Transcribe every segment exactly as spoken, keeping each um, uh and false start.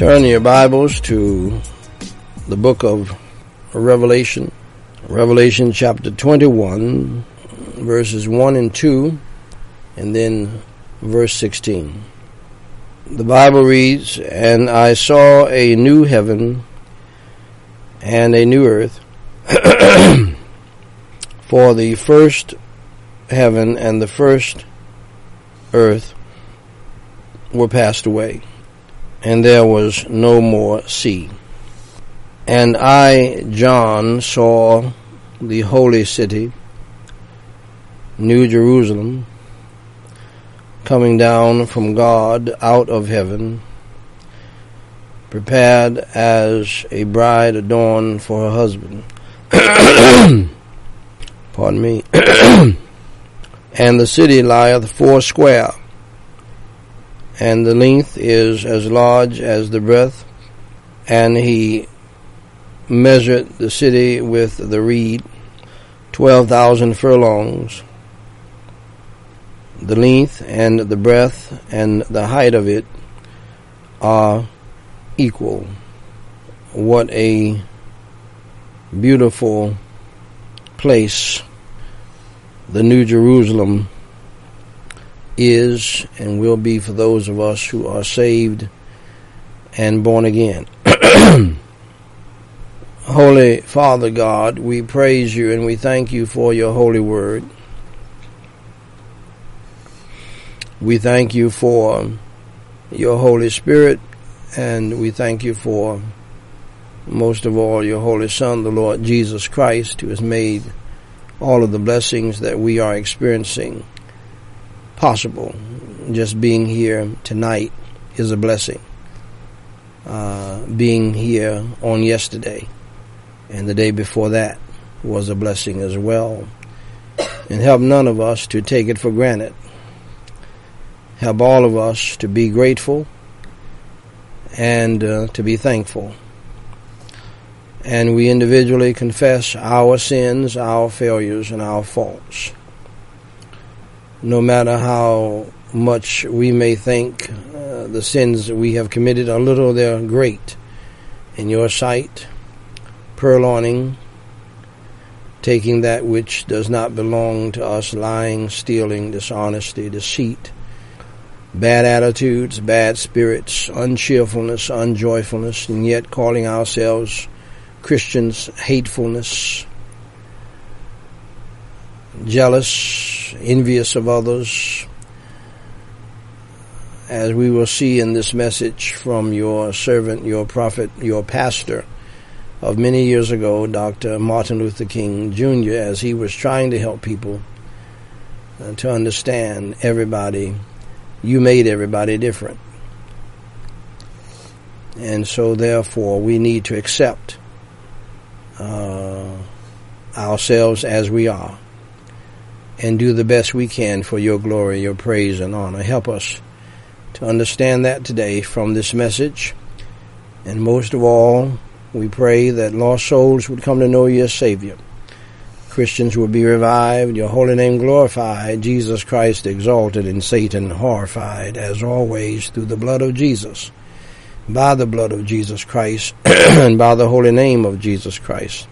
Turn your Bibles to the book of Revelation, Revelation chapter twenty-one, verses one and two, and then verse sixteen. The Bible reads, "And I saw a new heaven and a new earth, for the first heaven and the first earth were passed away, and there was no more sea. And I, John, saw the holy city, New Jerusalem, coming down from God out of heaven, prepared as a bride adorned for her husband." Pardon me. "And the city lieth foursquare, and the length is as large as the breadth. And he measured the city with the reed, twelve thousand furlongs. The length and the breadth and the height of it are equal." What a beautiful place the New Jerusalem is and will be for those of us who are saved and born again. Holy Father God, we praise you and we thank you for your holy word. We thank you for your Holy Spirit, and we thank you for, most of all, your Holy Son, the Lord Jesus Christ, who has made all of the blessings that we are experiencing possible. Just being here tonight is a blessing. Uh, being here on yesterday and the day before that was a blessing as well. And help none of us to take it for granted. Help all of us to be grateful and uh, to be thankful. And we individually confess our sins, our failures, and our faults. No matter how much we may think uh, the sins we have committed are little, they're great in your sight. Purloining, taking that which does not belong to us, lying, stealing, dishonesty, deceit, bad attitudes, bad spirits, uncheerfulness, unjoyfulness, and yet calling ourselves Christians, hatefulness, jealous, envious of others, as we will see in this message from your servant, your prophet, your pastor of many years ago, Doctor Martin Luther King Junior, as he was trying to help people uh, to understand everybody. You made everybody different. And so therefore we need to accept uh, ourselves as we are and do the best we can for your glory, your praise, and honor. Help us to understand that today from this message. And most of all, we pray that lost souls would come to know you as Savior. Christians would be revived, your holy name glorified, Jesus Christ exalted, and Satan horrified, as always, through the blood of Jesus, by the blood of Jesus Christ, and by the holy name of Jesus Christ.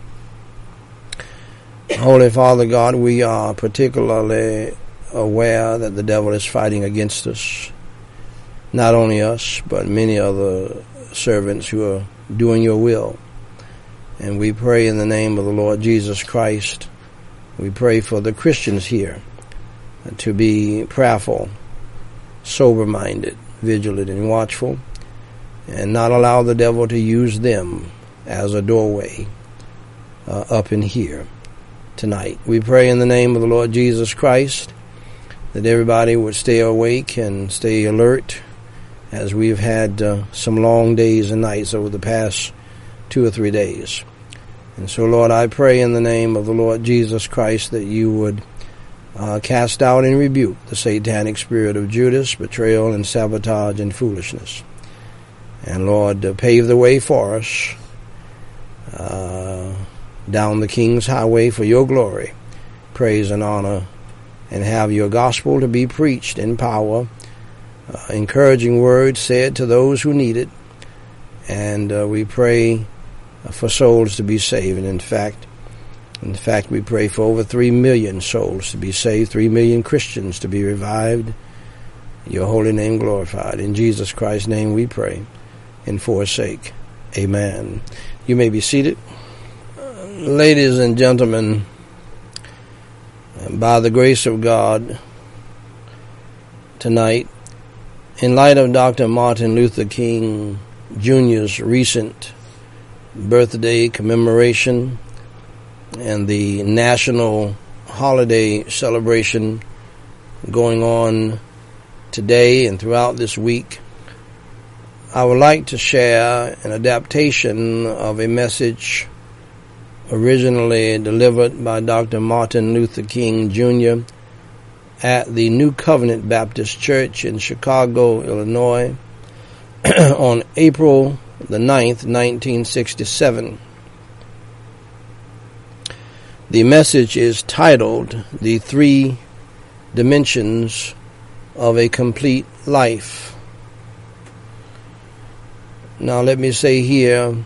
Holy Father God, we are particularly aware that the devil is fighting against us. Not only us, but many other servants who are doing your will. And we pray in the name of the Lord Jesus Christ. We pray for the Christians here to be prayerful, sober-minded, vigilant, and watchful, and not allow the devil to use them as a doorway uh, up in here tonight. We pray in the name of the Lord Jesus Christ that everybody would stay awake and stay alert, as we've had uh, some long days and nights over the past two or three days. And so, Lord, I pray in the name of the Lord Jesus Christ that you would uh, cast out and rebuke the satanic spirit of Judas, betrayal, and sabotage and foolishness. And, Lord, uh, pave the way for us uh, down the King's highway for your glory, praise, and honor, and have your gospel to be preached in power, uh, encouraging words said to those who need it, And uh, we pray for souls to be saved. And in fact, in fact, we pray for over three million souls to be saved, three million Christians to be revived, your holy name glorified. In Jesus Christ's name we pray, and for his sake, amen. You may be seated. Ladies and gentlemen, by the grace of God, tonight, in light of Doctor Martin Luther King Junior's recent birthday commemoration and the national holiday celebration going on today and throughout this week, I would like to share an adaptation of a message originally delivered by Doctor Martin Luther King Junior at the New Covenant Baptist Church in Chicago, Illinois, on April the ninth, nineteen sixty-seven. The message is titled, "The Three Dimensions of a Complete Life." Now let me say here,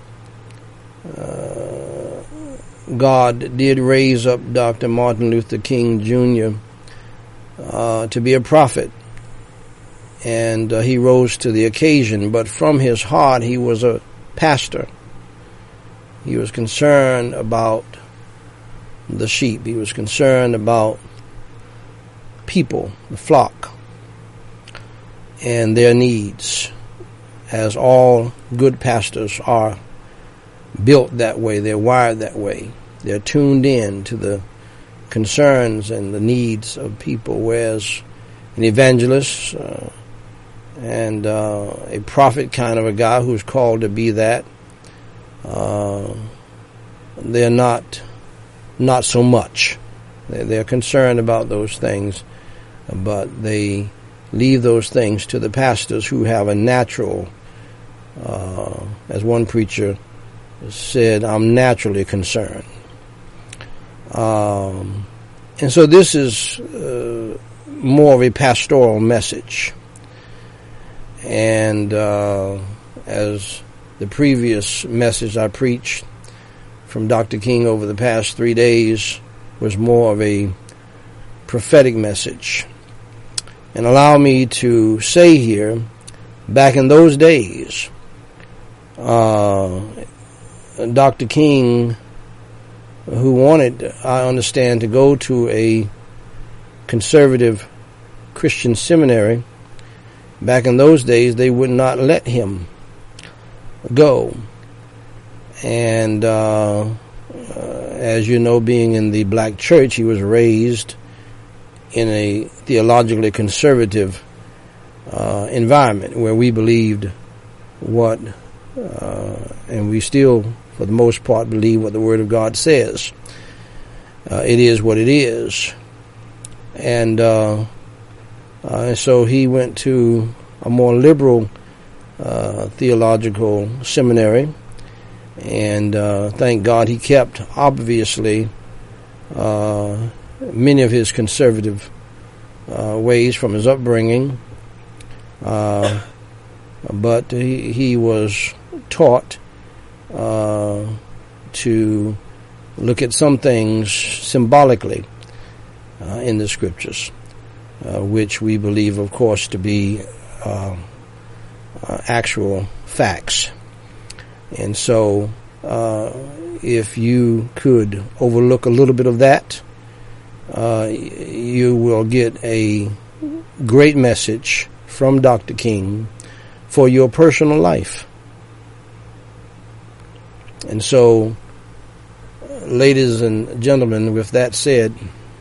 uh, God did raise up Doctor Martin Luther King Junior uh, to be a prophet, and uh, he rose to the occasion, but from his heart he was a pastor. He was concerned about the sheep. He was concerned about people, the flock, and their needs, as all good pastors are built that way. They're wired that way. They're tuned in to the concerns and the needs of people, whereas an evangelist uh, and uh, a prophet kind of a guy who's called to be that, uh, they're not not so much. They're, they're concerned about those things, but they leave those things to the pastors who have a natural, uh, as one preacher said, I'm naturally concerned. Um, and so this is uh, more of a pastoral message. And uh, as the previous message I preached from Doctor King over the past three days was more of a prophetic message. And allow me to say here, back in those days, uh, Doctor King, who wanted, I understand, to go to a conservative Christian seminary, back in those days, they would not let him go. And uh, uh, as you know, being in the black church, he was raised in a theologically conservative uh, environment where we believed what, uh, and we still, for the most part, believe what the Word of God says. Uh, it is what it is. And uh, uh, so he went to a more liberal uh, theological seminary, and uh, thank God he kept, obviously, uh, many of his conservative uh, ways from his upbringing, uh, but he, he was taught uh, to look at some things symbolically uh, in the scriptures, uh, which we believe, of course, to be uh, uh, actual facts. And so uh, if you could overlook a little bit of that, uh, you will get a great message from Doctor King for your personal life. And so, ladies and gentlemen, with that said,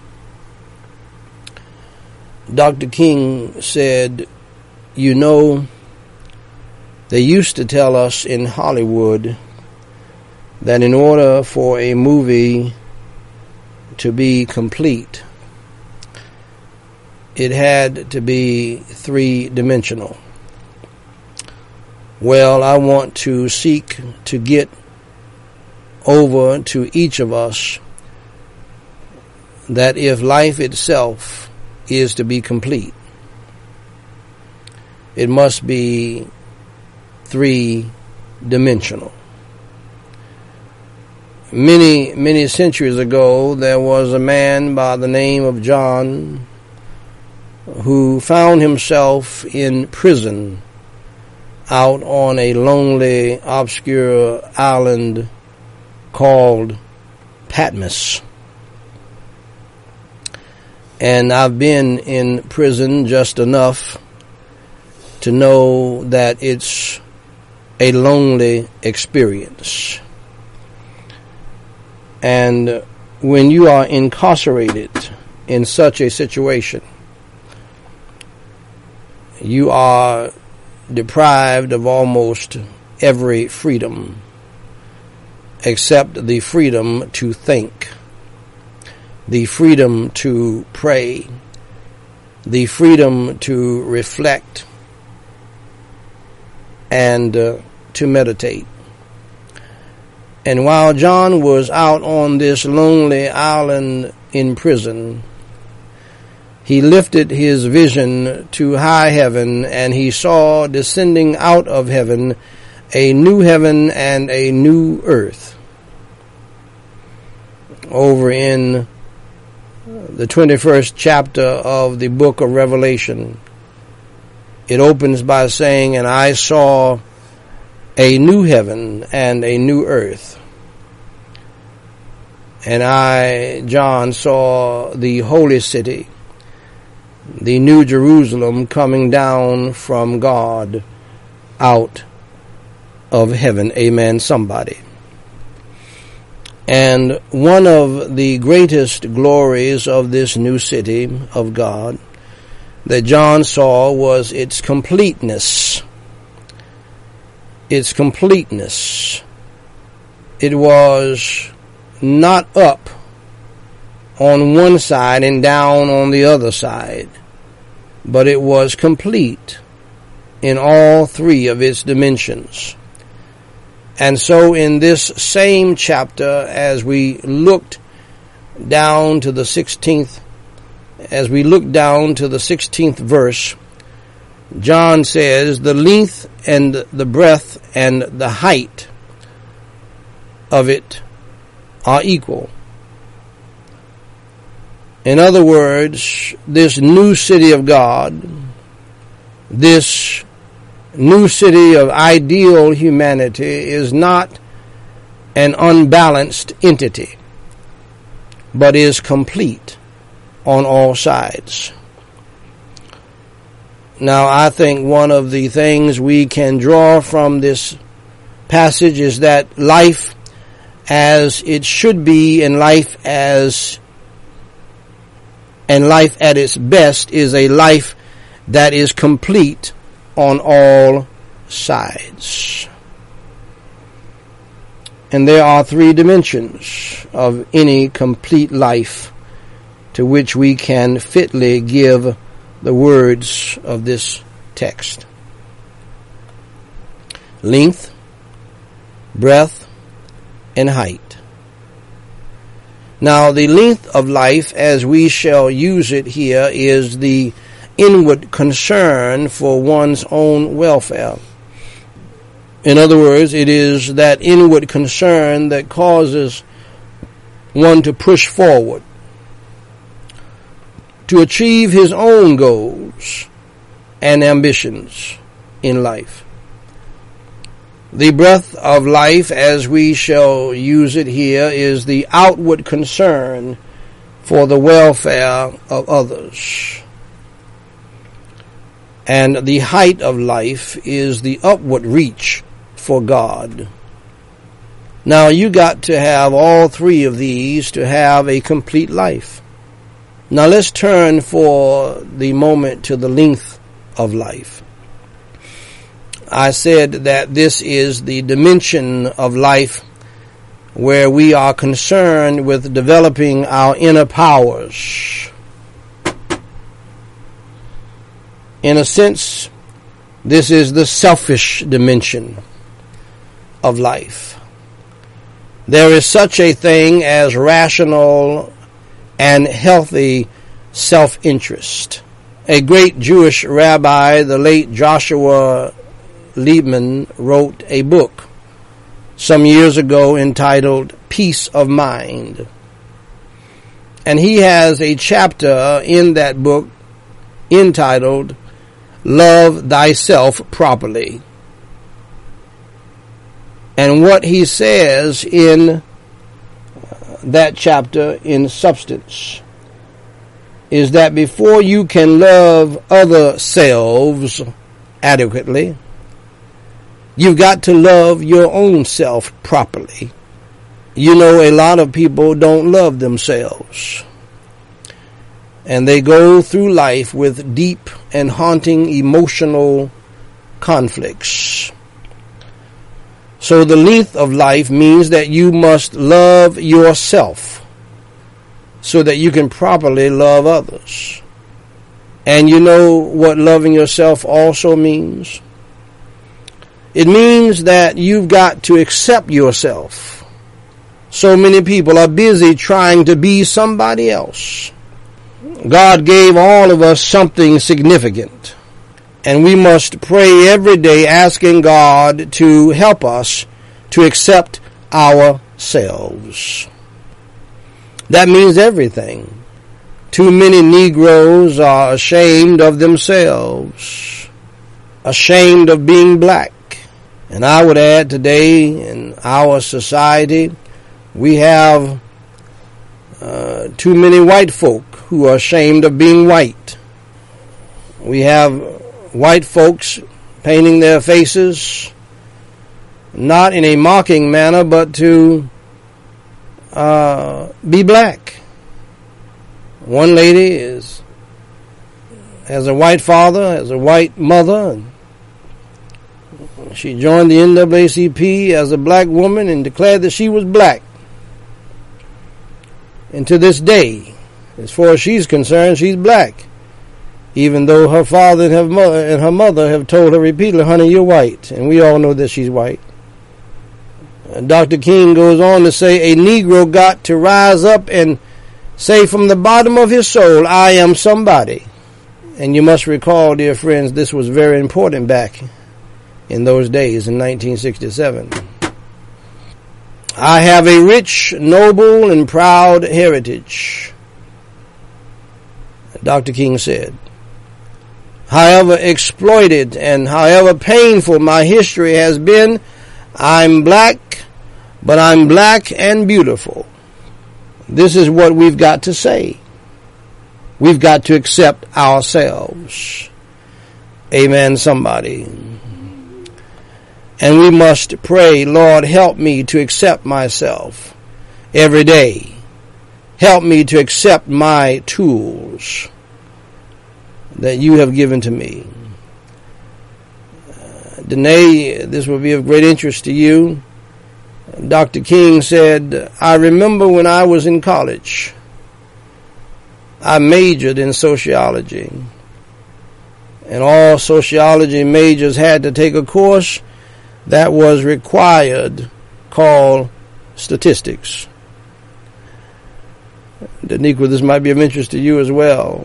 Doctor King said, you know, they used to tell us in Hollywood that in order for a movie to be complete, it had to be three-dimensional. Well, I want to seek to get over to each of us that if life itself is to be complete, it must be three dimensional. Many, many centuries ago, there was a man by the name of John who found himself in prison out on a lonely, obscure island called Patmos. And I've been in prison just enough to know that it's a lonely experience. And when you are incarcerated in such a situation, you are deprived of almost every freedom except the freedom to think, the freedom to pray, the freedom to reflect, and uh, to meditate. And while John was out on this lonely island in prison, he lifted his vision to high heaven, and he saw descending out of heaven a new heaven and a new earth. Over in the twenty-first chapter of the book of Revelation, it opens by saying, "And I saw a new heaven and a new earth. And I, John, saw the holy city, the new Jerusalem, coming down from God out of heaven." Amen, somebody. And one of the greatest glories of this new city of God that John saw was its completeness. Its completeness. It was not up on one side and down on the other side, but it was complete in all three of its dimensions. And so in this same chapter, as we looked down to the sixteenth, as we look down to the sixteenth verse, John says, "The length and the breadth and the height of it are equal." In other words, this new city of God, this new city of ideal humanity, is not an unbalanced entity, but is complete on all sides. Now, I think one of the things we can draw from this passage is that life as it should be, and life as and life at its best, is a life that is complete on all sides. And there are three dimensions of any complete life to which we can fitly give the words of this text: length, breadth, and height. Now, the length of life, as we shall use it here, is the inward concern for one's own welfare. In other words, it is that inward concern that causes one to push forward, to achieve his own goals and ambitions in life. The breadth of life, as we shall use it here, is the outward concern for the welfare of others. And the height of life is the upward reach for God. Now, you got to have all three of these to have a complete life. Now, let's turn for the moment to the length of life. I said that this is the dimension of life where we are concerned with developing our inner powers. In a sense, this is the selfish dimension of life. There is such a thing as rational and healthy self-interest. A great Jewish rabbi, the late Joshua Liebman wrote a book some years ago entitled Peace of Mind. And he has a chapter in that book entitled Love Thyself Properly. And what he says in that chapter in substance is that before you can love other selves adequately, you've got to love your own self properly. You know, a lot of people don't love themselves, and they go through life with deep and haunting emotional conflicts. So the length of life means that you must love yourself so that you can properly love others. And you know what loving yourself also means? It means that you've got to accept yourself. So many people are busy trying to be somebody else. God gave all of us something significant, and we must pray every day asking God to help us to accept ourselves. That means everything. Too many Negroes are ashamed of themselves, ashamed of being black. And I would add today in our society, we have uh, too many white folk who are ashamed of being white. We have white folks painting their faces, not in a mocking manner, but to uh, be black. One lady is has a white father, has a white mother, and she joined the N double A C P as a black woman and declared that she was black. And to this day, as far as she's concerned, she's black, even though her father and her mother and her mother have told her repeatedly, honey, you're white. And we all know that she's white. And Doctor King goes on to say, a Negro got to rise up and say from the bottom of his soul, I am somebody. And you must recall, dear friends, this was very important back in those days in nineteen sixty-seven. I have a rich, noble, and proud heritage, Doctor King said. However exploited and however painful my history has been, I'm black, but I'm black and beautiful. This is what we've got to say. We've got to accept ourselves. Amen, somebody. And we must pray, Lord, help me to accept myself every day. Help me to accept my tools that you have given to me. Uh, Danae, this will be of great interest to you. Doctor King said, I remember when I was in college, I majored in sociology. And all sociology majors had to take a course that was required called statistics. Daniqua, this might be of interest to you as well.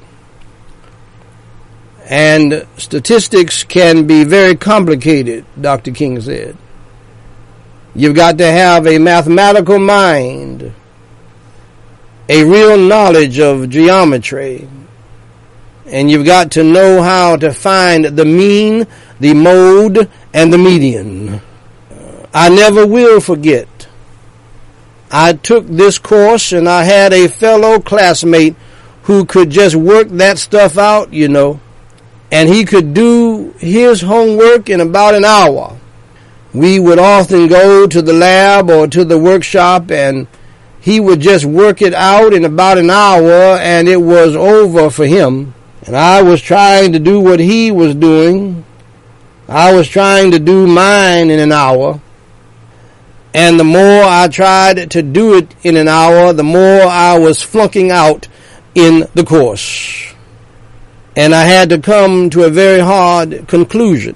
And statistics can be very complicated, Doctor King said. You've got to have a mathematical mind, a real knowledge of geometry, and you've got to know how to find the mean, the mode, and the median. I never will forget. I took this course and I had a fellow classmate who could just work that stuff out, you know, and he could do his homework in about an hour. We would often go to the lab or to the workshop and he would just work it out in about an hour and it was over for him. And I was trying to do what he was doing. I was trying to do mine in an hour. And the more I tried to do it in an hour, the more I was flunking out in the course. And I had to come to a very hard conclusion.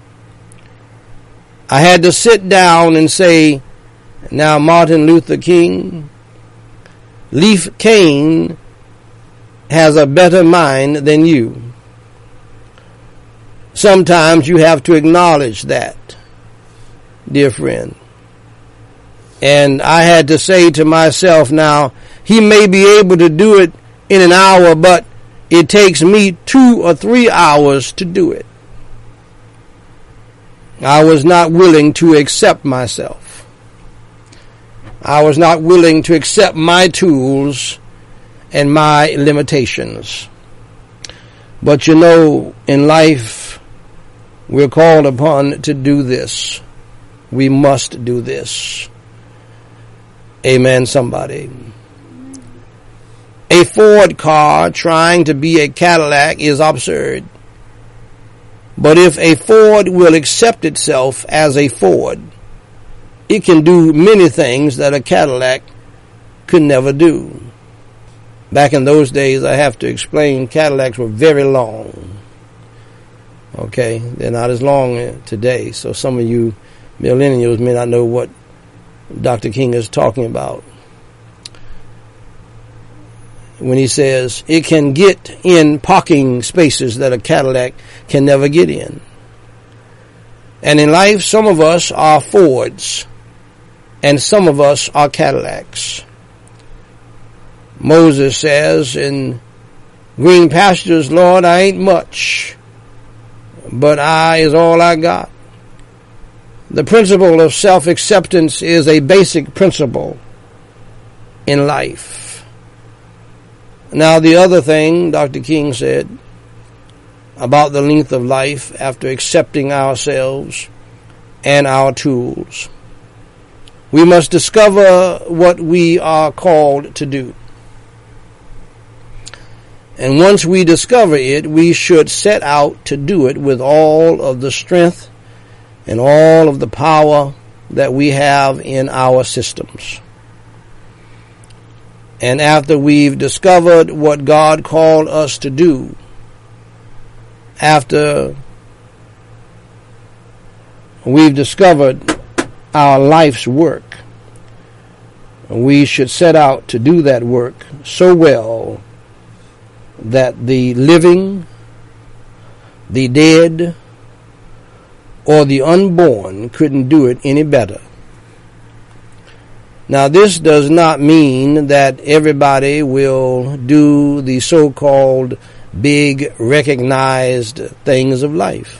I had to sit down and say, now Martin Luther King, Leif Kane has a better mind than you. Sometimes you have to acknowledge that, dear friend. And I had to say to myself, now, he may be able to do it in an hour, but it takes me two or three hours to do it. I was not willing to accept myself. I was not willing to accept my tools and my limitations. But you know, in life, we're called upon to do this. We must do this. Amen, somebody. A Ford car trying to be a Cadillac is absurd. But if a Ford will accept itself as a Ford, it can do many things that a Cadillac could never do. Back in those days, I have to explain, Cadillacs were very long. Okay, they're not as long today. So some of you millennials may not know what Doctor King is talking about when he says it can get in parking spaces that a Cadillac can never get in. And in life, some of us are Fords and some of us are Cadillacs. Moses says in green pastures, Lord, I ain't much, but I is all I got. The principle of self-acceptance is a basic principle in life. Now, the other thing Doctor King said about the length of life after accepting ourselves and our tools, we must discover what we are called to do. And once we discover it, we should set out to do it with all of the strength and all of the power that we have in our systems. And after we've discovered what God called us to do, after we've discovered our life's work, we should set out to do that work so well that the living, the dead, or the unborn couldn't do it any better. Now, this does not mean that everybody will do the so-called big recognized things of life.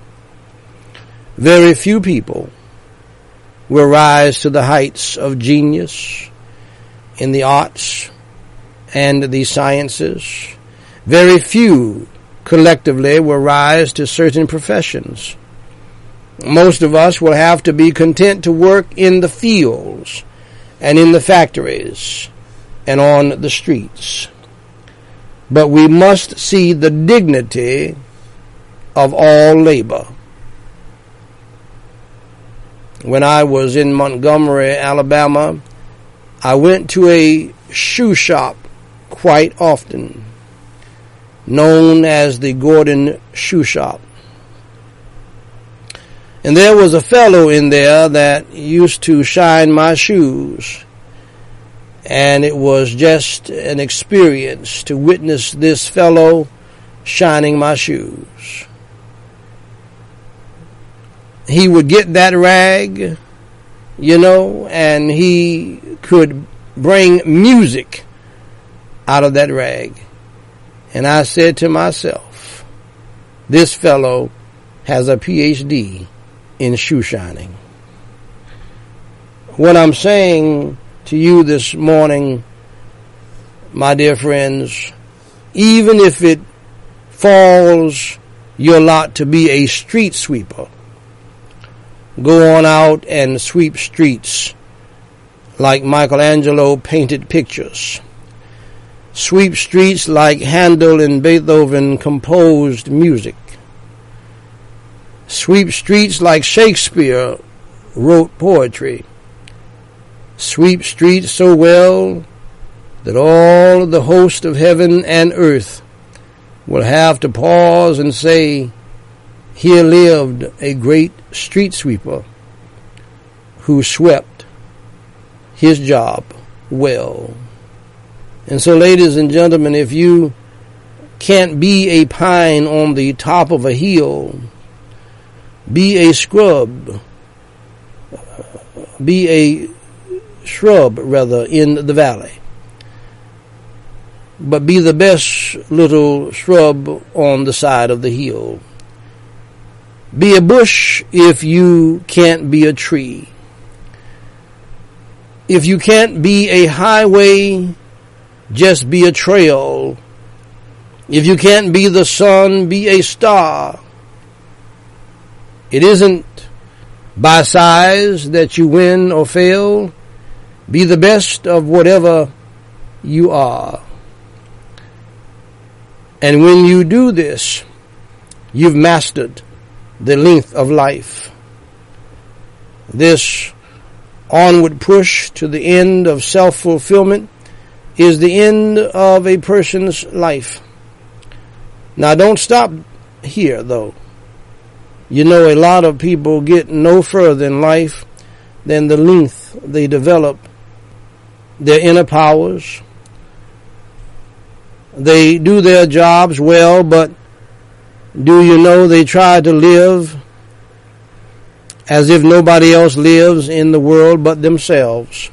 Very few people will rise to the heights of genius in the arts and the sciences. Very few collectively will rise to certain professions. Most of us will have to be content to work in the fields and in the factories and on the streets. But we must see the dignity of all labor. When I was in Montgomery, Alabama, I went to a shoe shop quite often, known as the Gordon Shoe Shop. And there was a fellow in there that used to shine my shoes. And it was just an experience to witness this fellow shining my shoes. He would get that rag, you know, and he could bring music out of that rag. And I said to myself, this fellow has a P H D in shoe shining. What I'm saying to you this morning, my dear friends, even if it falls your lot to be a street sweeper, go on out and sweep streets like Michelangelo painted pictures. Sweep streets like Handel and Beethoven composed music. Sweep streets like Shakespeare wrote poetry. Sweep streets so well that all the host of heaven and earth will have to pause and say, here lived a great street sweeper who swept his job well. And so, ladies and gentlemen, if you can't be a pine on the top of a hill. Be a scrub. Be a shrub, rather, in the valley. But be the best little shrub on the side of the hill. Be a bush if you can't be a tree. If you can't be a highway, just be a trail. If you can't be the sun, be a star. It isn't by size that you win or fail. Be the best of whatever you are. And when you do this, you've mastered the length of life. This onward push to the end of self-fulfillment is the end of a person's life. Now, don't stop here, though. You know, a lot of people get no further in life than the length they develop their inner powers. They do their jobs well, but do you know they try to live as if nobody else lives in the world but themselves?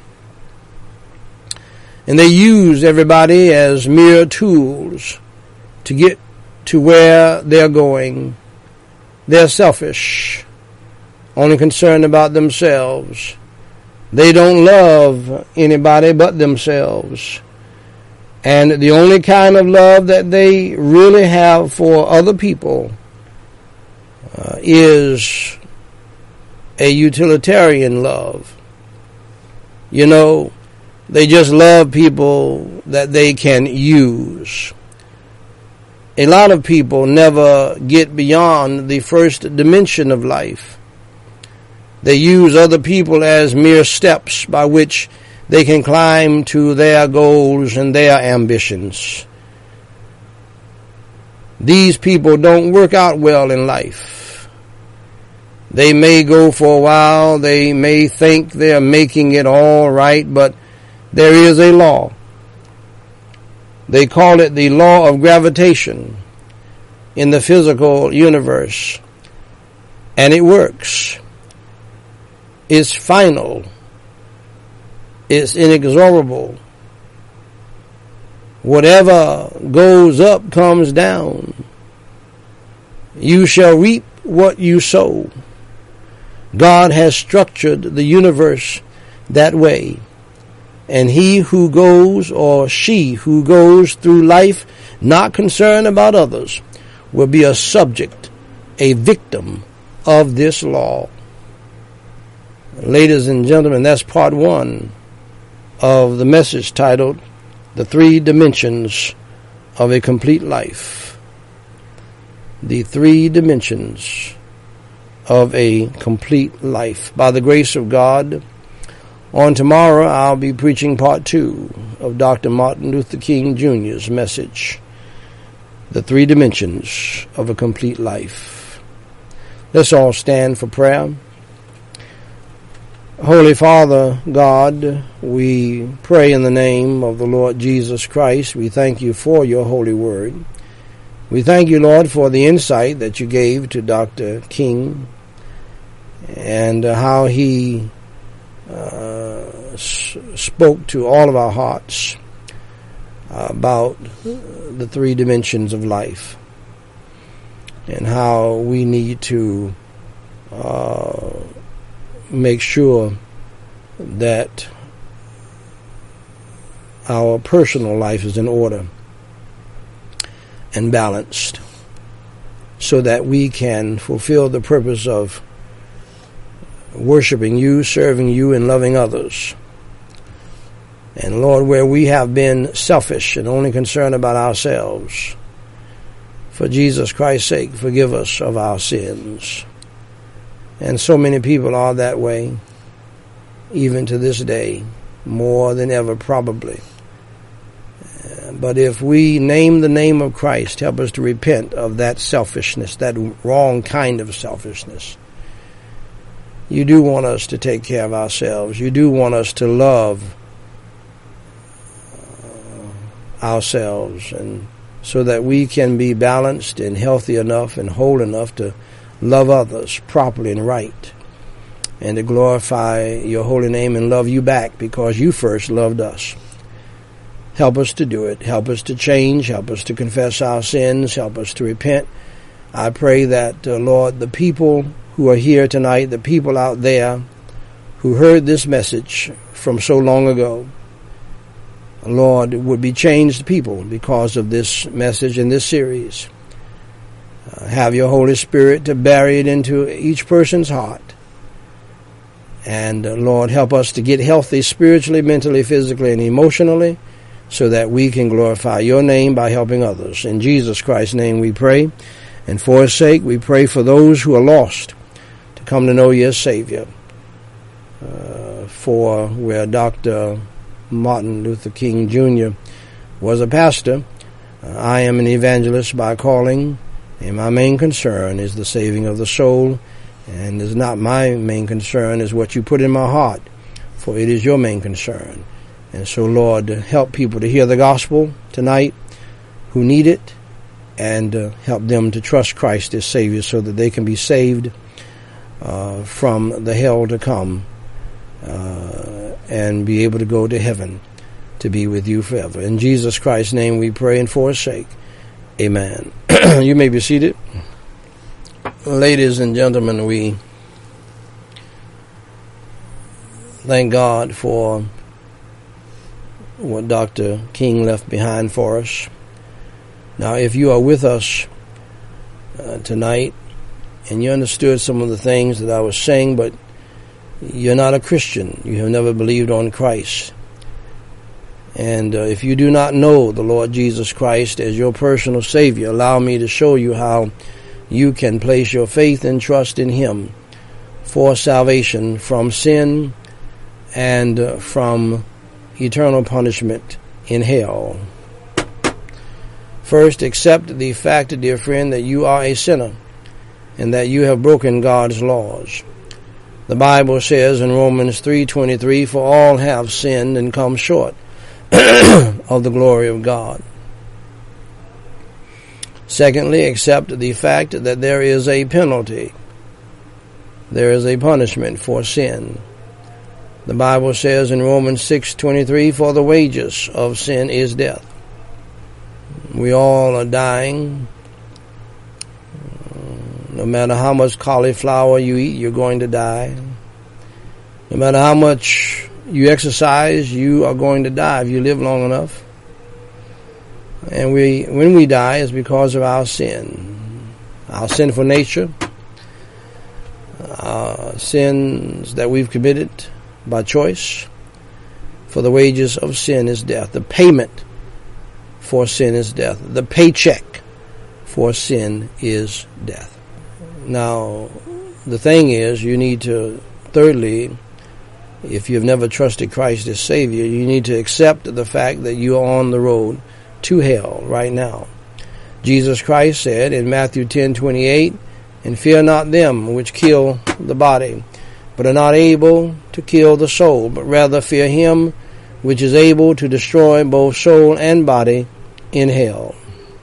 And they use everybody as mere tools to get to where they're going. They're selfish, only concerned about themselves. They don't love anybody but themselves. And the only kind of love that they really have for other people uh, is a utilitarian love. You know, they just love people that they can use. A lot of people never get beyond the first dimension of life. They use other people as mere steps by which they can climb to their goals and their ambitions. These people don't work out well in life. They may go for a while, they may think they're making it all right, but there is a law. They call it the law of gravitation in the physical universe. And it works. It's final. It's inexorable. Whatever goes up comes down. You shall reap what you sow. God has structured the universe that way. And he who goes, or she who goes through life not concerned about others, will be a subject, a victim of this law. Ladies and gentlemen, that's part one of the message titled, The Three Dimensions of a Complete Life. The Three Dimensions of a Complete Life. By the grace of God, on tomorrow, I'll be preaching part two of Doctor Martin Luther King Junior's message, The Three Dimensions of a Complete Life. Let's all stand for prayer. Holy Father, God, we pray in the name of the Lord Jesus Christ. We thank you for your holy word. We thank you, Lord, for the insight that you gave to Doctor King and how he Uh, s- spoke to all of our hearts about the three dimensions of life and how we need to uh, make sure that our personal life is in order and balanced so that we can fulfill the purpose of worshiping you, serving you, and loving others. And Lord, where we have been selfish and only concerned about ourselves, for Jesus Christ's sake, forgive us of our sins. And so many people are that way, even to this day, more than ever probably. But if we name the name of Christ, help us to repent of that selfishness, that wrong kind of selfishness. You do want us to take care of ourselves. You do want us to love ourselves and so that we can be balanced and healthy enough and whole enough to love others properly and right, and to glorify your holy name and love you back because you first loved us. Help us to do it. Help us to change. Help us to confess our sins. Help us to repent. I pray that, uh, Lord, the people who are here tonight, the people out there who heard this message from so long ago, Lord, would be changed people because of this message in this series. Uh, have your Holy Spirit to bury it into each person's heart. And, uh, Lord, help us to get healthy spiritually, mentally, physically, and emotionally, so that we can glorify your name by helping others. In Jesus Christ's name we pray. And for his sake, we pray for those who are lost to come to know you as Savior. Uh, for where Doctor Martin Luther King Junior was a pastor, uh, I am an evangelist by calling, and my main concern is the saving of the soul. And it's not my main concern, is what you put in my heart, for it is your main concern. And so, Lord, help people to hear the gospel tonight who need it, and uh, help them to trust Christ as Savior so that they can be saved uh, from the hell to come uh, and be able to go to heaven to be with you forever. In Jesus Christ's name we pray, and for his sake, amen. You may be seated. Ladies and gentlemen, we thank God for what Doctor King left behind for us. Now, if you are with us uh, tonight and you understood some of the things that I was saying, but you're not a Christian, you have never believed on Christ, and uh, if you do not know the Lord Jesus Christ as your personal Savior, allow me to show you how you can place your faith and trust in him for salvation from sin and uh, from eternal punishment in hell. First, accept the fact, dear friend, that you are a sinner and that you have broken God's laws. The Bible says in Romans three twenty-three, for all have sinned and come short of the glory of God. Secondly, accept the fact that there is a penalty. There is a punishment for sin. The Bible says in Romans six twenty-three, for the wages of sin is death. We all are dying. No matter how much cauliflower you eat, you're going to die. No matter how much you exercise, you are going to die if you live long enough. And we, when we die, it's because of our sin. Our sinful nature, our sins that we've committed by choice. For the wages of sin is death. The payment for sin is death. The paycheck for sin is death. Now, the thing is, you need to, thirdly, if you've never trusted Christ as Savior, you need to accept the fact that you are on the road to hell right now. Jesus Christ said in Matthew ten twenty-eight, and fear not them which kill the body, but are not able to kill the soul, but rather fear him which is able to destroy both soul and body in hell.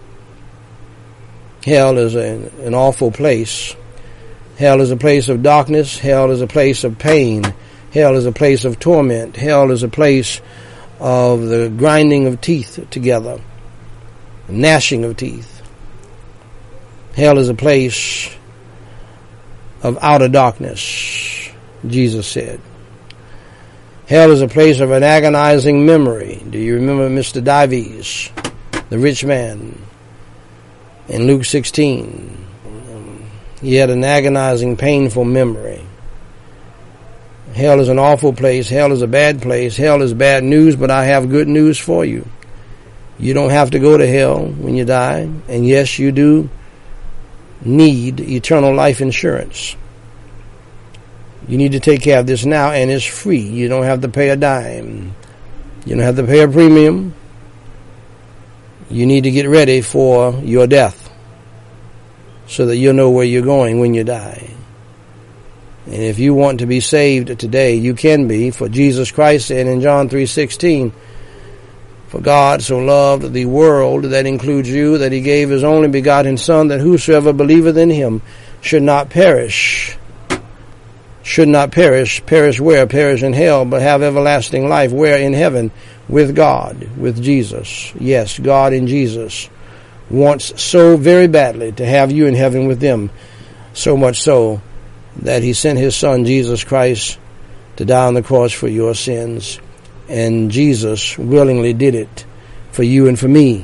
Hell is a, an awful place. Hell is a place of darkness. Hell is a place of pain. Hell is a place of torment. Hell is a place of the grinding of teeth together, gnashing of teeth. Hell is a place of outer darkness, Jesus said. Hell is a place of an agonizing memory. Do you remember Mister Dives, the rich man, in Luke sixteen? He had an agonizing, painful memory. Hell is an awful place. Hell is a bad place. Hell is bad news, but I have good news for you. You don't have to go to hell when you die. And yes, you do need eternal life insurance. You need to take care of this now, and it's free. You don't have to pay a dime. You don't have to pay a premium. You need to get ready for your death so that you'll know where you're going when you die. And if you want to be saved today, you can be. For Jesus Christ said in John three sixteen, For God so loved the world, that includes you, that he gave his only begotten Son, that whosoever believeth in him should not perish. Should not perish. Perish where? Perish in hell, but have everlasting life. Where? In heaven, with God, with Jesus. Yes, God in Jesus wants so very badly to have you in heaven with them, so much so that he sent his Son, Jesus Christ, to die on the cross for your sins. And Jesus willingly did it for you and for me.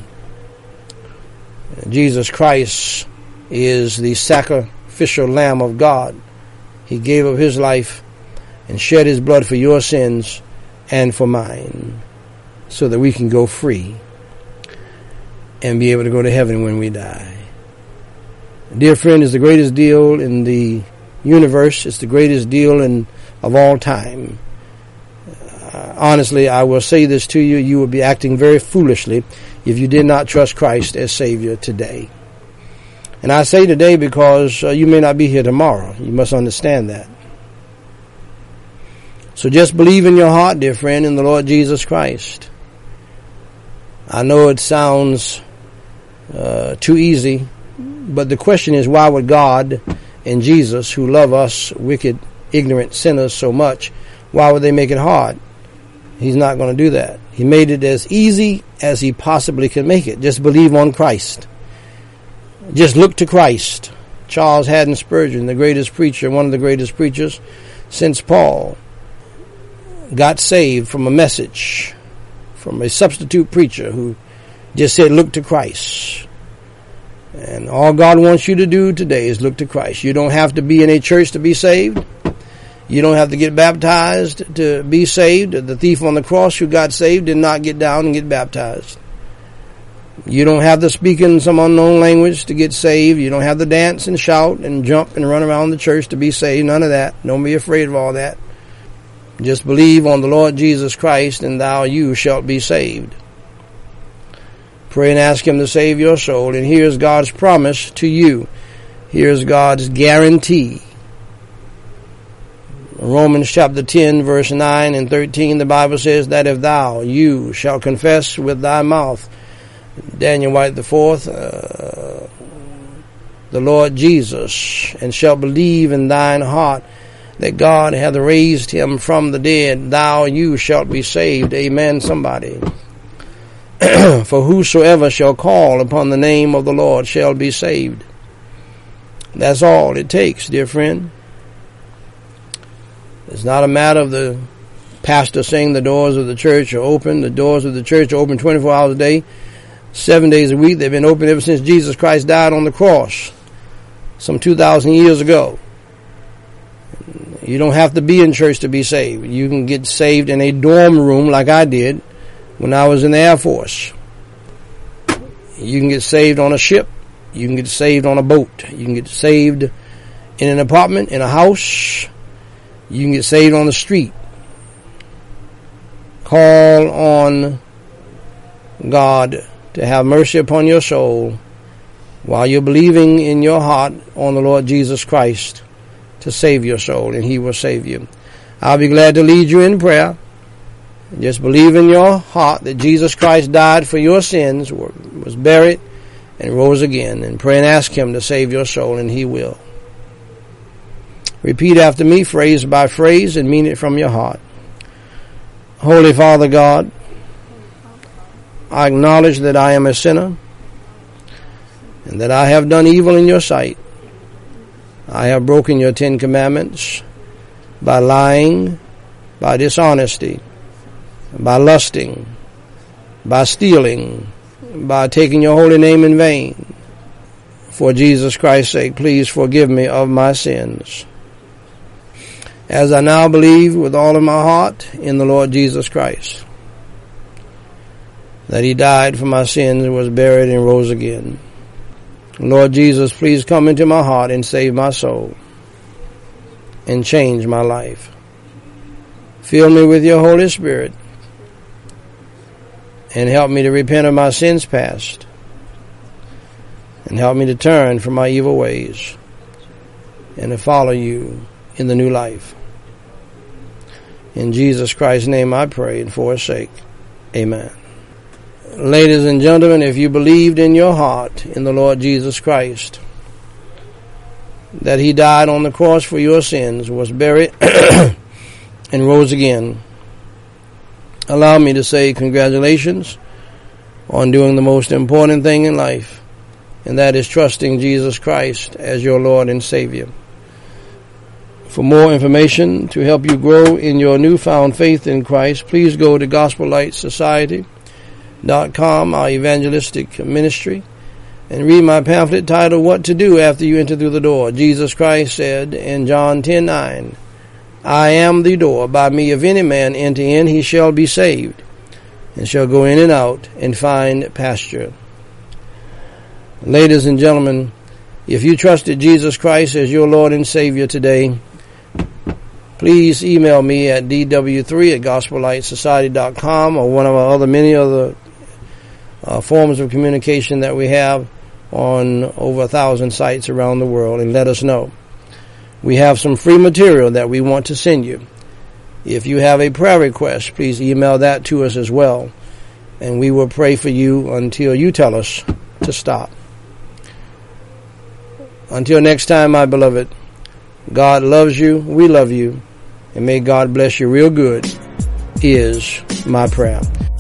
Jesus Christ is the sacrificial Lamb of God. He gave up his life and shed his blood for your sins and for mine, so that we can go free and be able to go to heaven when we die. Dear friend, it's the greatest deal in the universe. It's the greatest deal in of all time. Uh, honestly, I will say this to you, you would be acting very foolishly if you did not trust Christ as Savior today. And I say today because uh, you may not be here tomorrow. You must understand that. So just believe in your heart, dear friend, in the Lord Jesus Christ. I know it sounds uh, too easy, but the question is, why would God and Jesus, who love us wicked, ignorant sinners so much, why would they make it hard? He's not going to do that. He made it as easy as he possibly can make it. Just believe on Christ. Just look to Christ. Charles Haddon Spurgeon, the greatest preacher, one of the greatest preachers since Paul, got saved from a message from a substitute preacher who just said, look to Christ. And all God wants you to do today is look to Christ. You don't have to be in a church to be saved. You don't have to get baptized to be saved. The thief on the cross who got saved did not get down and get baptized. You don't have to speak in some unknown language to get saved. You don't have to dance and shout and jump and run around the church to be saved. None of that. Don't be afraid of all that. Just believe on the Lord Jesus Christ, and thou you shalt be saved. Pray and ask him to save your soul. And here's God's promise to you. Here's God's guarantee. Romans chapter ten, verse nine and thirteen, the Bible says that if thou, you, shall confess with thy mouth, Daniel White the fourth, uh, the Lord Jesus, and shall believe in thine heart that God hath raised him from the dead, thou, you, shalt be saved. Amen, somebody. For whosoever shall call upon the name of the Lord shall be saved. That's all it takes, dear friend. It's not a matter of the pastor saying the doors of the church are open. The doors of the church are open twenty-four hours a day, seven days a week. They've been open ever since Jesus Christ died on the cross some two thousand years ago. You don't have to be in church to be saved. You can get saved in a dorm room like I did when I was in the Air Force. You can get saved on a ship. You can get saved on a boat. You can get saved in an apartment, in a house. You can get saved on the street. Call on God to have mercy upon your soul while you're believing in your heart on the Lord Jesus Christ to save your soul, and he will save you. I'll be glad to lead you in prayer. Just believe in your heart that Jesus Christ died for your sins, was buried, and rose again, and pray and ask him to save your soul, and he will. Repeat after me, phrase by phrase, and mean it from your heart. Holy Father God, I acknowledge that I am a sinner and that I have done evil in your sight. I have broken your Ten Commandments by lying, by dishonesty, by lusting, by stealing, by taking your holy name in vain. For Jesus Christ's sake, please forgive me of my sins. As I now believe with all of my heart in the Lord Jesus Christ, that he died for my sins, was buried, and rose again. Lord Jesus, please come into my heart and save my soul and change my life. Fill me with your Holy Spirit and help me to repent of my sins past and help me to turn from my evil ways and to follow you in the new life. In Jesus Christ's name I pray, and for his sake, amen. Ladies and gentlemen, if you believed in your heart in the Lord Jesus Christ, that he died on the cross for your sins, was buried, and rose again, allow me to say congratulations on doing the most important thing in life, and that is trusting Jesus Christ as your Lord and Savior. For more information to help you grow in your newfound faith in Christ, please go to gospel light society dot com, our evangelistic ministry, and read my pamphlet titled What to Do After You Enter Through the Door. Jesus Christ said in John ten nine, I am the door. By me if any man enter in, he shall be saved, and shall go in and out and find pasture. Ladies and gentlemen, if you trusted Jesus Christ as your Lord and Savior today, please email me at d w three at gospel light society dot com or one of our other many other uh, forms of communication that we have on over a thousand sites around the world, and let us know. We have some free material that we want to send you. If you have a prayer request, please email that to us as well, and we will pray for you until you tell us to stop. Until next time, my beloved, God loves you, we love you, and may God bless you real good is my prayer.